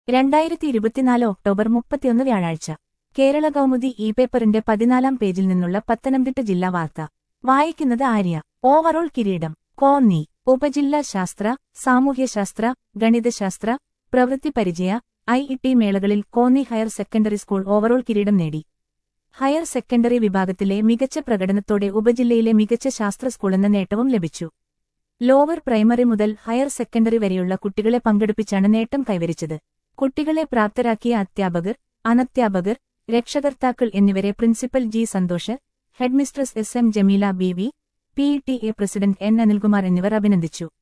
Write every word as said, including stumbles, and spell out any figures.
രണ്ടായിരത്തി ഇരുപത്തിനാല് ഒക്ടോബർ മുപ്പത്തിയൊന്ന് വ്യാഴാഴ്ച കേരള കൗമുദി ഇ പേപ്പറിന്റെ പതിനാലാം പേജിൽ നിന്നുള്ള പത്തനംതിട്ട ജില്ലാ വാർത്ത വായിക്കുന്നത് ആര്യ. ഓവറോൾ കിരീടം കോന്നി. ഉപജില്ലാ ശാസ്ത്ര, സാമൂഹ്യശാസ്ത്ര, ഗണിതശാസ്ത്ര, പ്രവൃത്തി പരിചയ, ഐ ഇ ടി മേളകളിൽ Konni higher secondary school overall കിരീടം നേടി. ഹയർ സെക്കൻഡറി വിഭാഗത്തിലെ മികച്ച പ്രകടനത്തോടെ ഉപജില്ലയിലെ മികച്ച ശാസ്ത്ര സ്കൂളെന്ന നേട്ടവും ലഭിച്ചു. ലോവർ പ്രൈമറി മുതൽ ഹയർ സെക്കൻഡറി വരെയുള്ള കുട്ടികളെ പങ്കെടുപ്പിച്ചാണ് നേട്ടം കൈവരിച്ചത്. കുട്ടികളെ പ്രാപ്തരാക്കിയ അധ്യാപകർ, അനധ്യാപകർ, രക്ഷകർത്താക്കൾ എന്നിവരെ principal G Santhosh, headmistress S M Jameela B V, P E T A president N Anilkumar എന്നിവർ അഭിനന്ദിച്ചു.